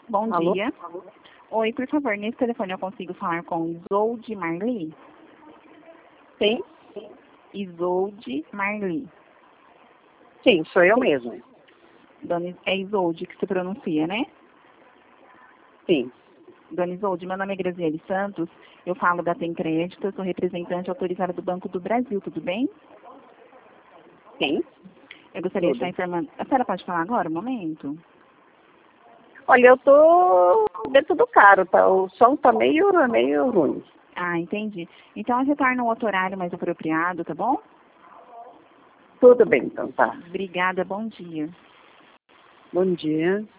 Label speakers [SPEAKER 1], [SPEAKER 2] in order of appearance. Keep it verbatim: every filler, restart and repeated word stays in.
[SPEAKER 1] Bom
[SPEAKER 2] Alô?
[SPEAKER 1] dia. Oi, por favor, nesse telefone eu consigo falar com Isolde Marli?
[SPEAKER 2] Sim?
[SPEAKER 1] Isolde Marli.
[SPEAKER 2] Sim, sou eu mesmo.
[SPEAKER 1] Dona, Is- é Isolde que se pronuncia, né?
[SPEAKER 2] Sim.
[SPEAKER 1] Dona Isolde, meu nome é Graziele Santos, eu falo da Tem Crédito, eu sou representante autorizada do Banco do Brasil, tudo bem?
[SPEAKER 2] Sim?
[SPEAKER 1] Eu gostaria de
[SPEAKER 2] Tudo.
[SPEAKER 1] estar informando... A senhora pode falar agora, um momento?
[SPEAKER 2] Olha, eu tô dentro do carro, tá? O som tá meio, meio ruim.
[SPEAKER 1] Ah, entendi. Então eu retorno um outro horário mais apropriado, tá bom?
[SPEAKER 2] Tudo bem, então tá.
[SPEAKER 1] Obrigada, bom dia.
[SPEAKER 2] Bom dia.